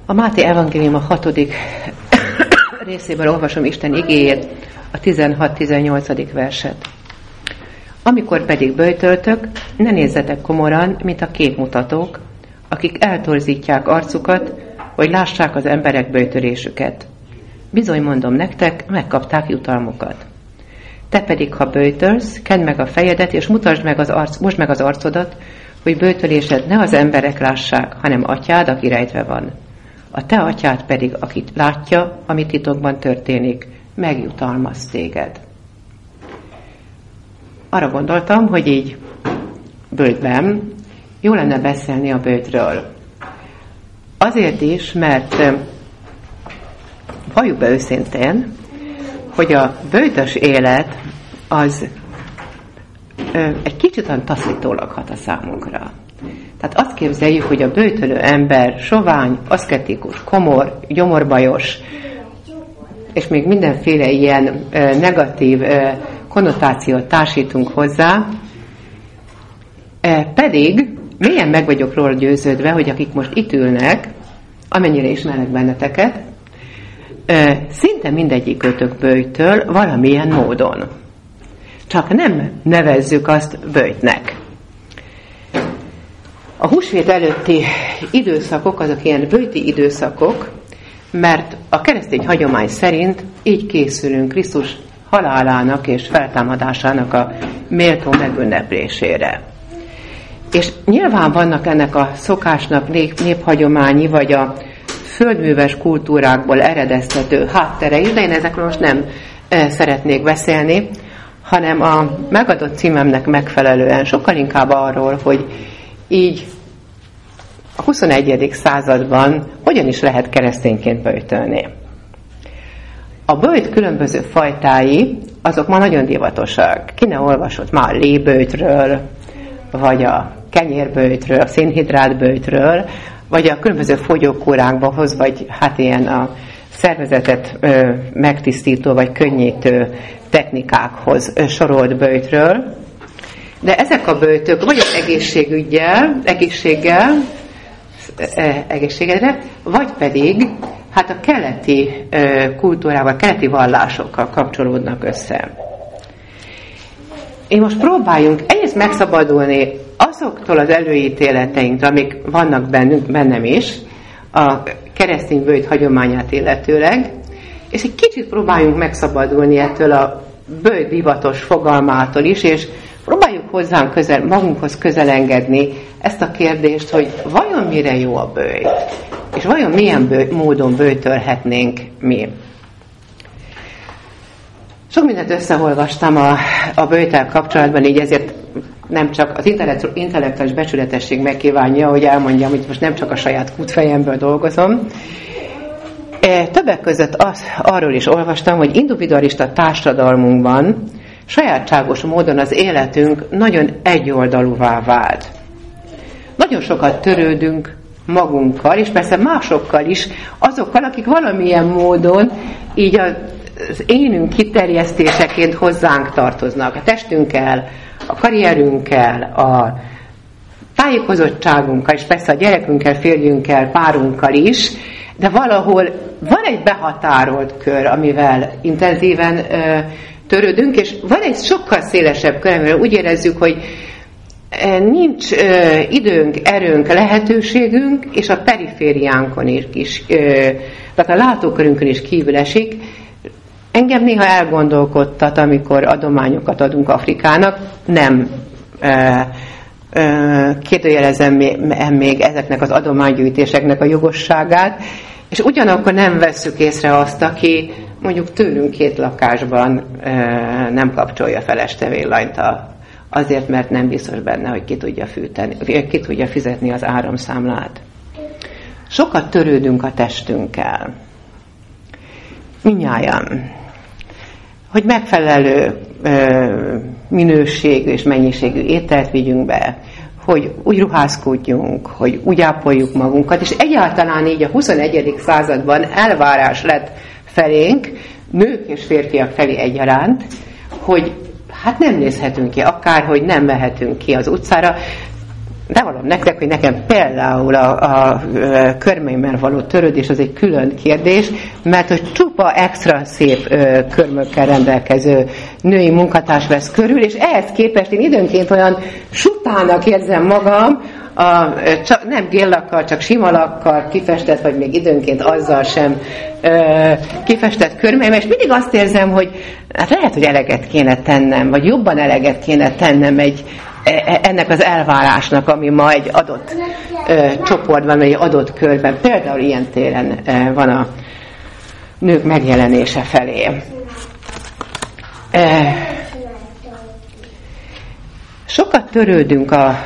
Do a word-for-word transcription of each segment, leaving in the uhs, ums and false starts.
A Máté evangélium a hatodik részében olvasom Isten igéjét, a tizenhat-tizennyolcadik verset. Amikor pedig böjtöltök, ne nézzetek komoran, mint a képmutatók, akik eltorzítják arcukat, hogy lássák az emberek böjtölésüket. Bizony mondom nektek, megkapták jutalmukat. Te pedig, ha böjtölsz, kend meg a fejedet, és mutasd meg az arc, most meg az arcodat, hogy böjtölésed ne az emberek lássák, hanem atyád, aki rejtve van. A te atyád pedig, akit látja, ami titokban történik, megjutalmaz téged. Arra gondoltam, hogy így böjtben jó lenne beszélni a böjtről. Azért is, mert valljuk be őszintén, hogy a böjtös élet az ö, egy kicsit olyan taszítólag hat a számunkra. Tehát azt képzeljük, hogy a böjtölő ember sovány, aszketikus, komor, gyomorbajos, és még mindenféle ilyen ö, negatív ö, konnotációt társítunk hozzá, e, pedig mélyen meg vagyok róla győződve, hogy akik most itt ülnek, amennyire ismernek benneteket, e, szinte mindegyikőtök böjtöl valamilyen módon. Csak nem nevezzük azt böjtnek. A húsvét előtti időszakok, azok ilyen böjti időszakok, mert a keresztény hagyomány szerint így készülünk Krisztus halálának és feltámadásának a méltó megünneplésére. És nyilván vannak ennek a szokásnak nép, néphagyományi, vagy a földműves kultúrákból eredeztető hátterei, de én ezekről most nem e, szeretnék beszélni, hanem a megadott címemnek megfelelően sokkal inkább arról, hogy így a huszonegyedik században hogyan is lehet keresztényként böjtölni. A böjt különböző fajtái, azok ma nagyon divatosak. Ki ne olvasott már a léböjtről, vagy a kenyérböjtről, a szénhidrátböjtről, vagy a különböző fogyókúrákba hoz, vagy hát ilyen a szervezetet ö, megtisztító, vagy könnyítő technikákhoz ö, sorolt böjtről. De ezek a böjtök vagy az egészségügyel, egészséggel, e, egészségedre, vagy pedig hát a keleti e, kultúrával, keleti vallásokkal kapcsolódnak össze. Én most próbáljunk egyrészt megszabadulni azoktól az előítéleteinktől, amik vannak bennünk, bennem is, a keresztény böjt hagyományát illetőleg, és egy kicsit próbáljunk megszabadulni ettől a böjt divatos fogalmától is, és próbáljuk hozzánk közel, magunkhoz közel engedni ezt a kérdést, hogy vajon mire jó a böjt, és vajon milyen böjt, módon böjtölhetnénk mi. Sok mindent összeolvastam a, a böjttel kapcsolatban, így ezért nem csak az intellektuális becsületesség megkívánja, hogy elmondjam, hogy most nem csak a saját kútfejemből dolgozom. E, többek között az, arról is olvastam, hogy individualista társadalmunkban sajátságos módon az életünk nagyon egyoldalúvá vált. Nagyon sokat törődünk magunkkal, és persze másokkal is, azokkal, akik valamilyen módon így az énünk kiterjesztéseként hozzánk tartoznak. A testünkkel, a karrierünkkel, a tájékozottságunkkal, és persze a gyerekünkkel, férjünkkel, párunkkal is, de valahol van egy behatárolt kör, amivel intenzíven ö, törődünk, és van egy sokkal szélesebb kör, amivel úgy érezzük, hogy nincs ö, időnk, erőnk, lehetőségünk, és a perifériánkon is, is ö, tehát a látókörünkön is kívül esik. Engem néha elgondolkodtat, amikor adományokat adunk Afrikának, nem ö, ö, kérdőjelezem még ezeknek az adománygyűjtéseknek a jogosságát, és ugyanakkor nem vesszük észre azt, aki mondjuk tőlünk két lakásban ö, nem kapcsolja fel este villanyt a, azért, mert nem biztos benne, hogy ki tudja, fűteni, ki tudja fizetni az áramszámlát. Sokat törődünk a testünkkel. Mindnyájan. Hogy megfelelő ö, minőségű és mennyiségű ételt vigyünk be, hogy úgy ruházkodjunk, hogy úgy ápoljuk magunkat, és egyáltalán így a huszonegyedik században elvárás lett felénk, nők és férfiak felé egyaránt, hogy hát nem nézhetünk ki, akárhogy nem mehetünk ki az utcára. de valami nektek, hogy nekem például a, a, a körmeimmel való törődés az egy külön kérdés, mert hogy csupa extra szép ö, körmökkel rendelkező női munkatárs vesz körül, és ehhez képest én időnként olyan sutának érzem magam, a, csak, nem géllakkal, csak sima lakkal kifestett, vagy még időnként azzal sem ö, kifestett körmeim, és mindig azt érzem, hogy hát lehet, hogy eleget kéne tennem, vagy jobban eleget kéne tennem egy ennek az elvárásnak, ami ma egy adott ö, csoportban, vagy egy adott körben, például ilyen téren ö, van a nők megjelenése felé. Ö, sokat törődünk a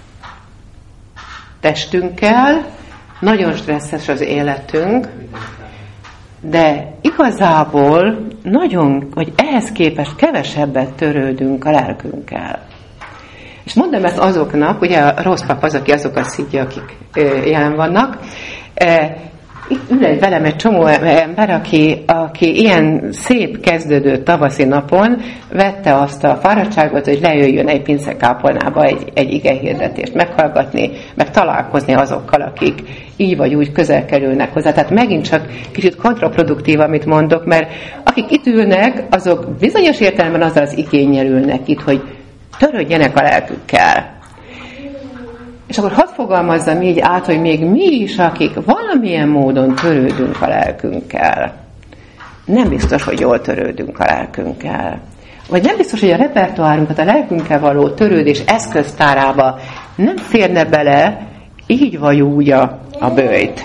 testünkkel, nagyon stresszes az életünk, de igazából nagyon, vagy ehhez képest kevesebbet törődünk a lelkünkkel. És mondom ezt azoknak, ugye a rossz pap az, aki azokat szidja, akik jelen vannak. Itt ül egy velem egy csomó ember, aki, aki ilyen szép kezdődő tavaszi napon vette azt a fáradtságot, hogy lejöjjön egy pincekápolnába egy, egy igehirdetést meghallgatni, meg találkozni azokkal, akik így vagy úgy közel kerülnek hozzá. Tehát megint csak kicsit kontraproduktív, amit mondok, mert akik itt ülnek, azok bizonyos értelemben azzal az igénnyel ülnek itt, hogy törődjenek a lelkükkel. És akkor hadd fogalmazzam így át, hogy még mi is, akik valamilyen módon törődünk a lelkünkkel, nem biztos, hogy jól törődünk a lelkünkkel. Vagy nem biztos, hogy a repertoárunkat, a lelkünkkel való törődés eszköztárába nem férne bele így vagy úgy a, a böjt.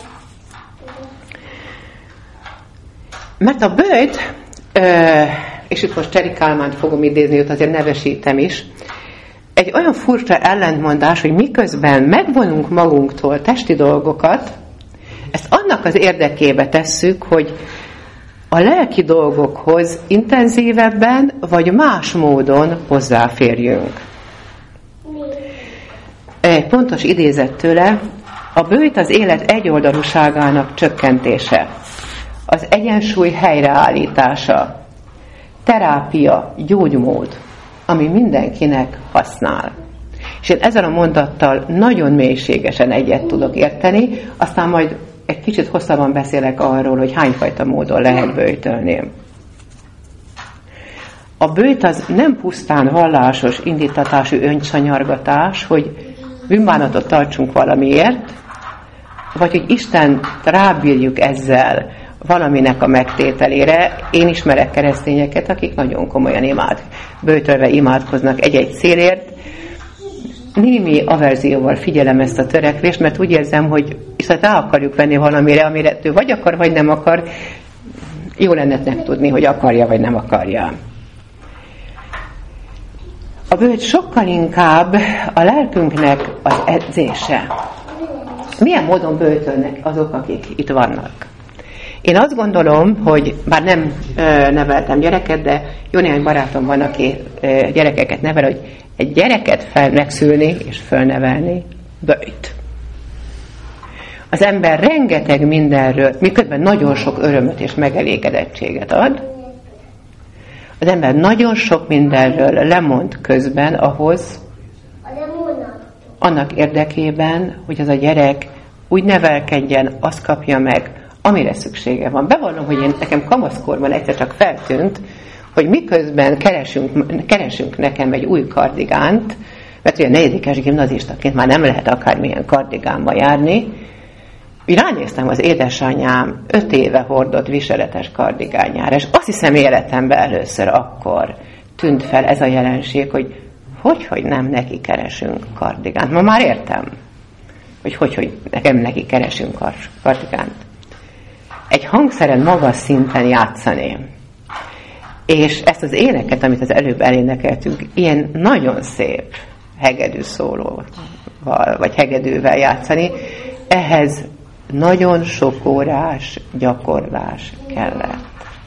Mert a böjt, ö, és itt most Cseri Kálmánt fogom idézni, őt azért nevesítem is, egy olyan furcsa ellentmondás, hogy miközben megvonunk magunktól testi dolgokat, ezt annak az érdekébe tesszük, hogy a lelki dolgokhoz intenzívebben, vagy más módon hozzáférjünk. Egy pontos idézet tőle, a böjt az élet egyoldalúságának csökkentése, az egyensúly helyreállítása, terápia, gyógymód, ami mindenkinek használ. És én ezzel a mondattal nagyon mélységesen egyet tudok érteni, aztán majd egy kicsit hosszabban beszélek arról, hogy hányfajta módon lehet böjtölni. A böjt az nem pusztán vallásos, indítatású öncsanyargatás, hogy bűnbánatot tartsunk valamiért, vagy hogy Isten rábírjuk ezzel valaminek a megtételére. Én ismerek keresztényeket, akik nagyon komolyan imád, böjtölve imádkoznak egy-egy célért. Némi averzióval figyelem ezt a törekvést, mert úgy érzem, hogy viszont rá akarjuk venni valamire, amire ő vagy akar, vagy nem akar. Jó lenne megtudni, hogy akarja, vagy nem akarja. A böjt sokkal inkább a lelkünknek az edzése. Milyen módon böjtölnek azok, akik itt vannak? Én azt gondolom, hogy bár nem ö, neveltem gyereket, de jó néhány barátom van, aki ö, gyerekeket nevel, hogy egy gyereket fel, megszülni és fölnevelni böjt. Az ember rengeteg mindenről, miközben nagyon sok örömöt és megelégedettséget ad, az ember nagyon sok mindenről lemond közben ahhoz, annak érdekében, hogy az a gyerek úgy nevelkedjen, azt kapja meg, amire szüksége van. Bevallom, hogy én nekem kamaszkorban egyszer csak feltűnt, hogy miközben keresünk, keresünk nekem egy új kardigánt, mert ugye negyedikes gimnazistaként már nem lehet akármilyen kardigánba járni, így ránéztem az édesanyám öt éve hordott viseletes kardigányára, és azt hiszem életemben először akkor tűnt fel ez a jelenség, hogy hogy, hogy nem neki keresünk kardigánt. Ma már értem, hogy hogy, hogy nekem neki keresünk kardigánt. Egy hangszeren magas szinten játszani. És ezt az éneket, amit az előbb elénekeltünk, ilyen nagyon szép hegedű szólóval, vagy hegedűvel játszani, ehhez nagyon sok órás gyakorlás kellett.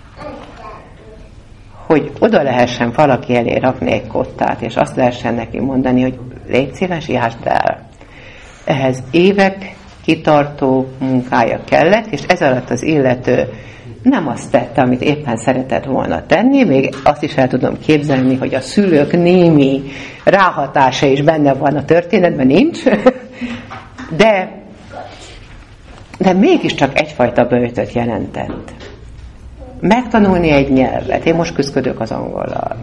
Hogy oda lehessen valaki elé rakni egy kottát, és azt lehessen neki mondani, hogy légy szíves, járd el. Ehhez évek kitartó munkája kellett, és ez alatt az illető nem azt tette, amit éppen szeretett volna tenni, még azt is el tudom képzelni, hogy a szülők némi ráhatása is benne van a történetben, nincs, de, de mégiscsak egyfajta böjtöt jelentett. Megtanulni egy nyelvet, én most küzdködök az angollal,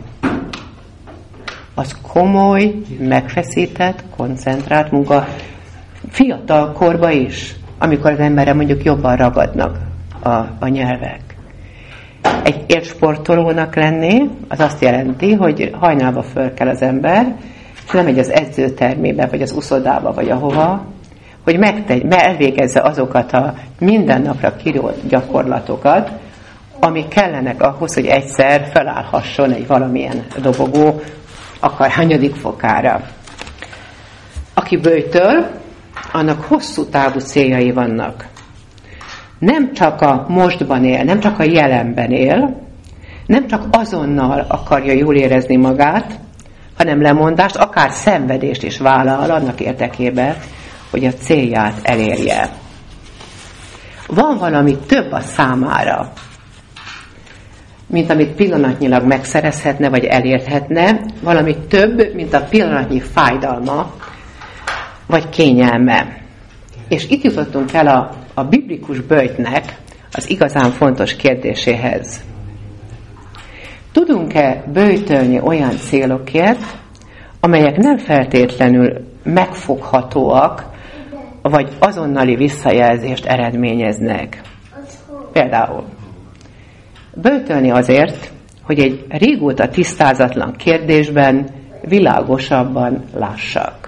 az komoly, megfeszített, koncentrált munka, fiatal korban is, amikor az emberre mondjuk jobban ragadnak a, a nyelvek. Egy élsportolónak lenni, az azt jelenti, hogy hajnalba föl kell az ember, és nem megy az edzőtermébe, vagy az uszodába, vagy ahova, hogy megtegy, elvégezze azokat a mindennapra kirólt gyakorlatokat, amik kellenek ahhoz, hogy egyszer felállhasson egy valamilyen dobogó, akár hanyadik fokára. Aki böjtöl, annak hosszú távú céljai vannak. Nem csak a mostban él, nem csak a jelenben él, nem csak azonnal akarja jól érezni magát, hanem lemondást, akár szenvedést is vállal annak érdekében, hogy a célját elérje. Van valami több a számára, mint amit pillanatnyilag megszerezhetne, vagy elérhetne, valami több, mint a pillanatnyi fájdalma, vagy kényelme. És itt jutottunk el a, a biblikus böjtnek az igazán fontos kérdéséhez. Tudunk-e böjtölni olyan célokért, amelyek nem feltétlenül megfoghatóak, vagy azonnali visszajelzést eredményeznek? Például böjtölni azért, hogy egy régóta tisztázatlan kérdésben világosabban lássak.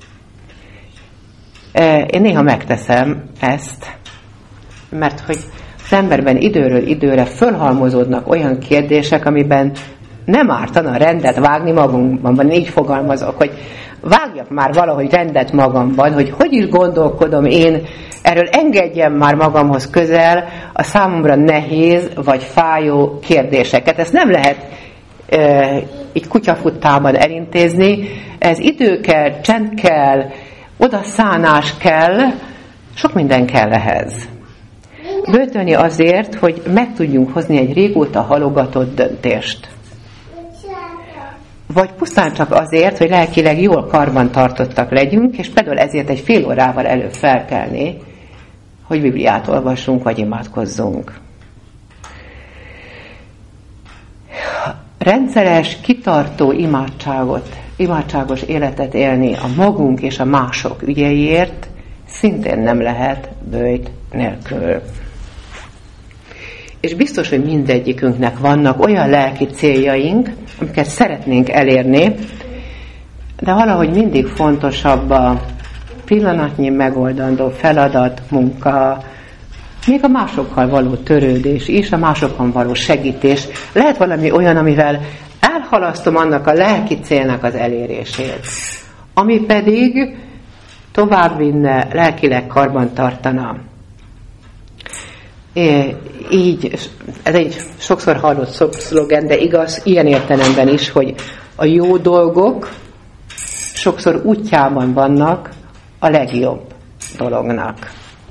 Én néha megteszem ezt, mert hogy az emberben időről időre fölhalmozódnak olyan kérdések, amiben nem ártana rendet vágni magunkban, így fogalmazok, hogy vágjak már valahogy rendet magamban, hogy hogy is gondolkodom én, erről engedjem már magamhoz közel a számomra nehéz vagy fájó kérdéseket. Ezt nem lehet e, így kutyafuttában elintézni, ez idő kell, csend kell, odaszánás kell, sok minden kell ehhez. Böjtölni azért, hogy meg tudjunk hozni egy régóta halogatott döntést. Vagy pusztán csak azért, hogy lelkileg jól karban tartottak legyünk, és például ezért egy fél órával előbb felkelni, hogy Bibliát olvassunk, vagy imádkozzunk. Rendszeres, kitartó imádságot, imádságos életet élni a magunk és a mások ügyeiért szintén nem lehet böjt nélkül. És biztos, hogy mindegyikünknek vannak olyan lelki céljaink, amiket szeretnénk elérni, de valahogy mindig fontosabb a pillanatnyi megoldandó feladat, munka, még a másokkal való törődés is, a másokon való segítés. Lehet valami olyan, amivel elhalasztom annak a lelki célnak az elérését, ami pedig tovább vinne, lelkileg karban tartana. É, így, ez egy sokszor hallott szlogen, de igaz, ilyen értelemben is, hogy a jó dolgok sokszor útjában vannak a legjobb dolognak.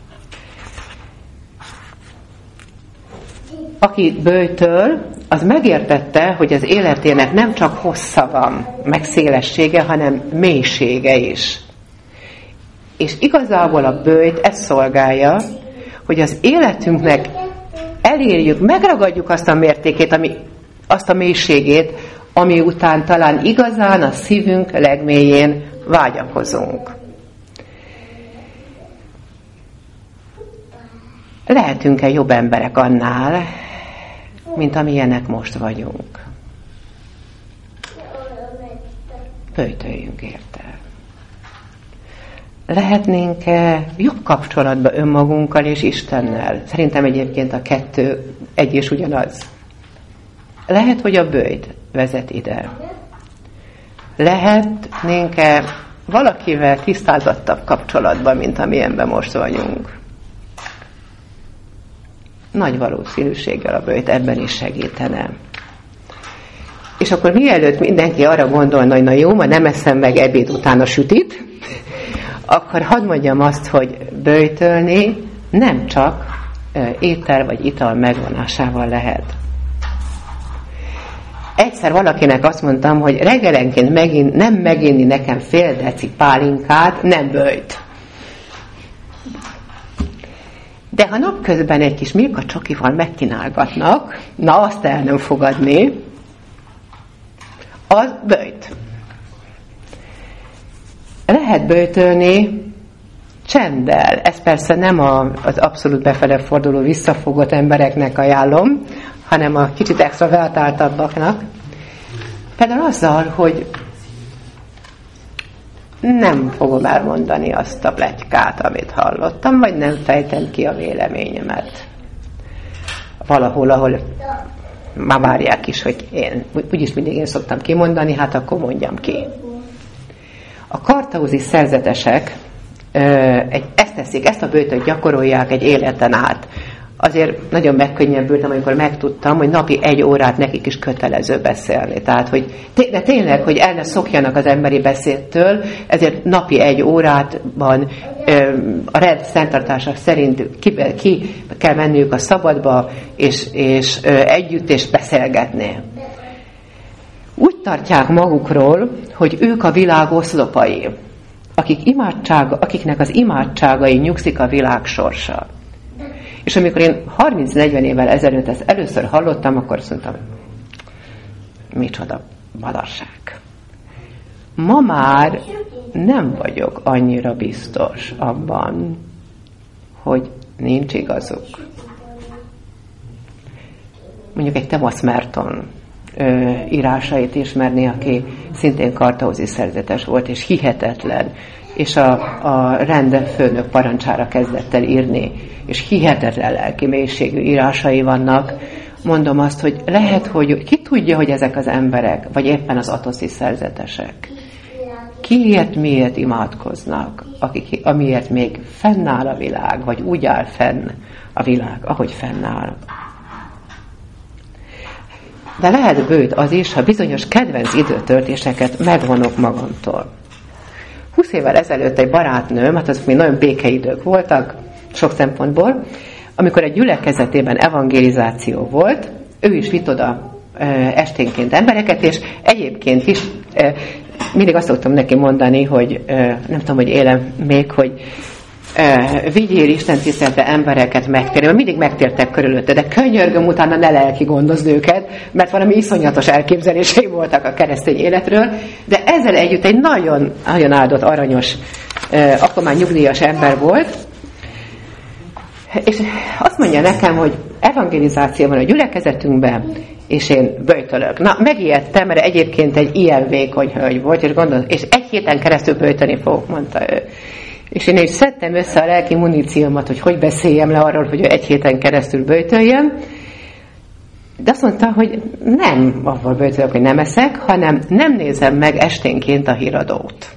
Aki böjtöl, az megértette, hogy az életének nem csak hossza van, meg szélessége, hanem mélysége is. És igazából a böjt ezt szolgálja, hogy az életünknek elérjük, megragadjuk azt a mértékét, ami, azt a mélységét, ami után talán igazán a szívünk legmélyén vágyakozunk. Lehetünk-e jobb emberek annál, mint amilyenek most vagyunk? Böjtöljünk érte. Lehetnénk-e jobb kapcsolatban önmagunkkal és Istennel? Szerintem egyébként a kettő egy és ugyanaz. Lehet, hogy a böjt vezet ide. Lehetnénk-e valakivel tisztázottabb kapcsolatban, mint amilyenben most vagyunk? Nagy valószínűséggel a böjt ebben is segítene. És akkor mielőtt mindenki arra gondolna, hogy na jó, ma nem eszem meg ebéd után a sütit, akkor hadd mondjam azt, hogy böjtölni nem csak étel vagy ital megvonásával lehet. Egyszer valakinek azt mondtam, hogy reggelenként megint, nem meginni nekem fél deci pálinkát, nem böjt. De ha napközben egy kis milka csokival megkínálgatnak, na azt el nem fogadni, az böjt. Lehet böjtölni csenddel. Ez persze nem a, az abszolút befele forduló visszafogott embereknek ajánlom, hanem a kicsit extravertáltabbaknak. Például azzal, hogy nem fogom elmondani azt a pletykát, amit hallottam, vagy nem fejtem ki a véleményemet. Valahol, ahol már várják is, hogy én, úgyis mindig én szoktam kimondani, hát akkor mondjam ki. A kartauzi szerzetesek ezt teszik, ezt a böjtöt gyakorolják egy életen át. Azért nagyon megkönnyebbültem, amikor megtudtam, hogy napi egy órát nekik is kötelező beszélni. Tehát, hogy de tényleg, hogy el ne szokjanak az emberi beszédtől, ezért napi egy órátban a rend szenttartása szerint ki, ki kell menniük a szabadba, és, és együtt és beszélgetni. Úgy tartják magukról, hogy ők a világ oszlopai, akik imádsága, akiknek az imádságai nyugszik a világ sorsa. És amikor én harminc-negyven évvel ezelőtt ezt először hallottam, akkor azt mondtam, micsoda badarság. Ma már nem vagyok annyira biztos abban, hogy nincs igazuk. Mondjuk egy Thomas Merton ö, írásait ismerni, aki szintén kartauzi szerzetes volt, és hihetetlen, és a, a rendfőnök parancsára kezdett el írni, és hihetetlen lelki mélységű írásai vannak. Mondom azt, hogy lehet, hogy ki tudja, hogy ezek az emberek, vagy éppen az atoszi szerzetesek, kiért, miért imádkoznak, akik, amiért még fennáll a világ, vagy úgy áll fenn a világ, ahogy fennáll. De lehet bőt az is, ha bizonyos kedvenc időtöltéseket megvonok magamtól. Húsz évvel ezelőtt egy barátnőm, hát azok még nagyon békeidők voltak, sok szempontból, amikor egy gyülekezetében evangelizáció volt, ő is vitt oda e, esténként embereket, és egyébként is e, mindig azt szoktam neki mondani, hogy e, nem tudom, hogy élem még, hogy e, vigyél Isten tisztelte embereket megtérni, mert mindig megtértek körülötte, de könyörgöm, utána ne lelki gondozd őket, mert valami iszonyatos elképzelései voltak a keresztény életről, de ezzel együtt egy nagyon, nagyon áldott, aranyos, e, akkor már nyugdíjas ember volt, és azt mondja nekem, hogy evangelizáció van a gyülekezetünkben, és én böjtölök. Na, megijedtem, mert egyébként egy ilyen vékony hölgy volt, és gondolom, és egy héten keresztül böjtölni fogok, mondta ő. És én is szedtem össze a lelki muníciómat, hogy hogy beszéljem le arról, hogy ő egy héten keresztül böjtöljem. De azt mondta, hogy nem avval böjtölök, hogy nem eszek, hanem nem nézem meg esténként a híradót.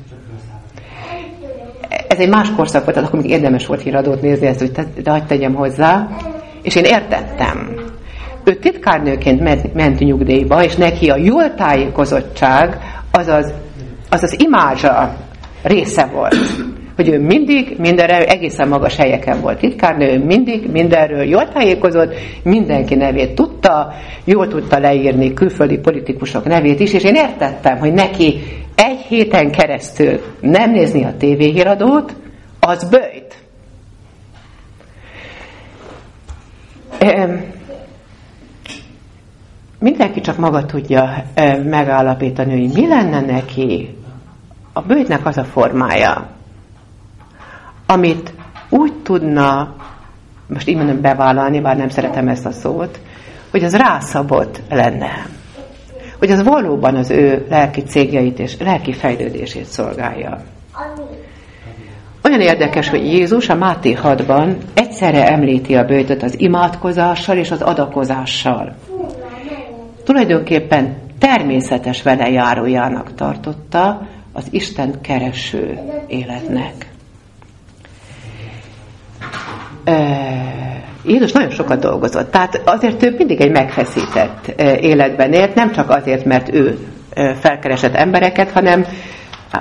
Ez egy más korszak volt, akkor még érdemes volt híradót nézni, ezt, hogy te, de hagyd tegyem hozzá. És én értettem. Ő titkárnőként ment, ment nyugdíjba, és neki a jól tájékozottság az az, az, az imázsa része volt. Hogy ő mindig, mindenre, egészen magas helyeken volt titkárnő, ő mindig, mindenről jól tájékozott, mindenki nevét tudta, jól tudta leírni külföldi politikusok nevét is, és én értettem, hogy neki egy héten keresztül nem nézni a tévéhíradót, az böjt. Mindenki csak maga tudja megállapítani, hogy mi lenne neki. A böjtnek az a formája, amit úgy tudna, most így mondom bevállalni, bár nem szeretem ezt a szót, hogy az rászabott lenne. Hogy az valóban az ő lelki céljait és lelki fejlődését szolgálja. Olyan érdekes, hogy Jézus a Máté hatban egyszerre említi a böjtöt az imádkozással és az adakozással. Tulajdonképpen természetes velejárójának tartotta az Isten kereső életnek. Jézus nagyon sokat dolgozott, tehát azért ő mindig egy megfeszített életben élt, nem csak azért, mert ő felkeresett embereket, hanem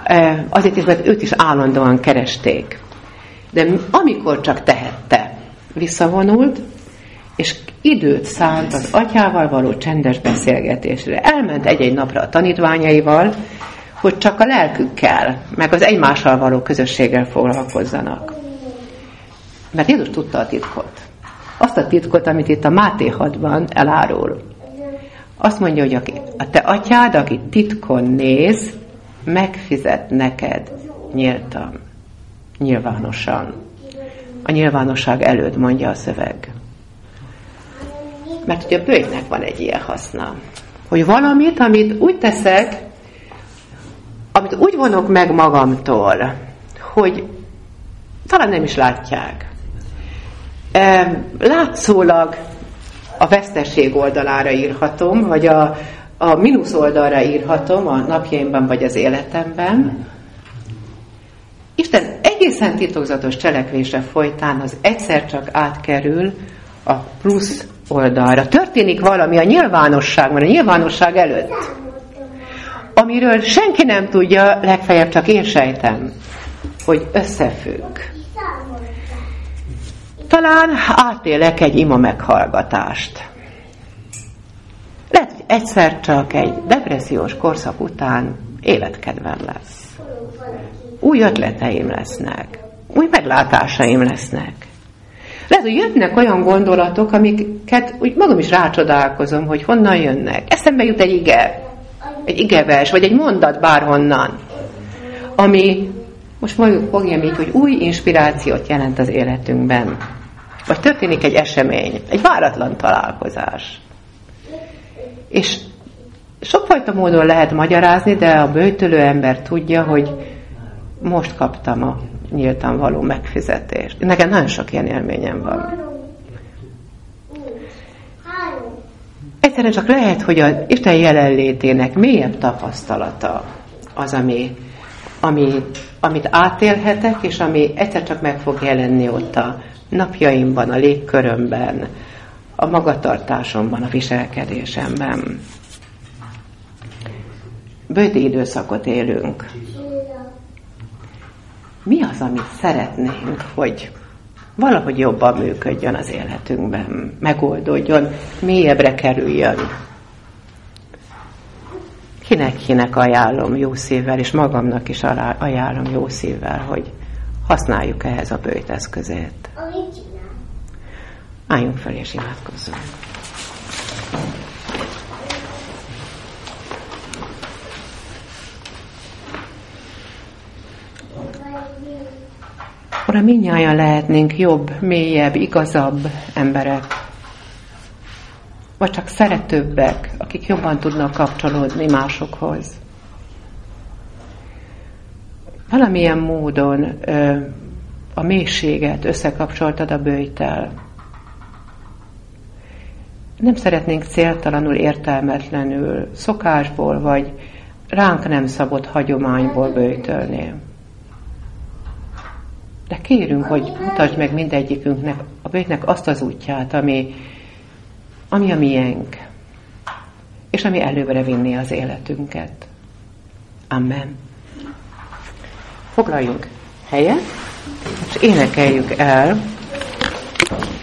azért is, mert őt is állandóan keresték. De amikor csak tehette, visszavonult, és időt szánt az atyával való csendes beszélgetésre. Elment egy-egy napra a tanítványaival, hogy csak a lelkükkel, meg az egymással való közösséggel foglalkozzanak. Mert Jézus tudta a titkot. Azt a titkot, amit itt a Máté hatban elárul. Azt mondja, hogy aki, a te atyád, aki titkon néz, megfizet neked nyíltan, nyilvánosan. A nyilvánosság előtt, mondja a szöveg. Mert ugye a bőjtnek van egy ilyen haszna. Hogy valamit, amit úgy teszek, amit úgy vonok meg magamtól, hogy talán nem is látják. Látszólag a veszteség oldalára írhatom, vagy a, a mínusz oldalra írhatom a napjaimban, vagy az életemben. Isten egészen titokzatos cselekvése folytán az egyszer csak átkerül a plusz oldalra. Történik valami a nyilvánosságban, a nyilvánosság előtt, amiről senki nem tudja, legfeljebb csak én sejtem, hogy összefügg. Talán átélek egy ima meghallgatást. Lehet, hogy egyszer csak egy depressziós korszak után életkedvem lesz. Új ötleteim lesznek. Új meglátásaim lesznek. Lehet, hogy jönnek olyan gondolatok, amiket úgy magam is rácsodálkozom, hogy honnan jönnek. Eszembe jut egy ige, egy igevers, vagy egy mondat bárhonnan, ami most mondjuk fogjam így, hogy új inspirációt jelent az életünkben. Vagy történik egy esemény, egy váratlan találkozás. És sokfajta módon lehet magyarázni, de a böjtölő ember tudja, hogy most kaptam a nyíltan való megfizetést. Nekem nagyon sok ilyen élményem van. Egyszerűen csak lehet, hogy az Isten jelenlétének mélyebb tapasztalata az, ami, ami, amit átélhetek, és ami egyszer csak meg fog jelenni ott a napjaimban, a légkörömben, a magatartásomban, a viselkedésemben. Böjti időszakot élünk. Mi az, amit szeretnénk, hogy valahogy jobban működjön az életünkben, megoldódjon, mélyebbre kerüljön? Kinek-kinek ajánlom jó szívvel, és magamnak is ajánlom jó szívvel, hogy használjuk ehhez a böjt eszközét. Álljunk fel és imádkozzunk. Uram, mindnyájan lehetnénk jobb, mélyebb, igazabb emberek. Vagy csak szeretőbbek, akik jobban tudnak kapcsolódni másokhoz. Valamilyen módon ö, a mélységet összekapcsoltad a böjttel. Nem szeretnénk céltalanul, értelmetlenül, szokásból, vagy ránk nem szabott hagyományból böjtölni. De kérünk, hogy mutasd meg mindegyikünknek, a böjtnek azt az útját, ami, ami a miénk, és ami előbbre vinni az életünket. Amen. Foglaljunk helyet, és énekeljük el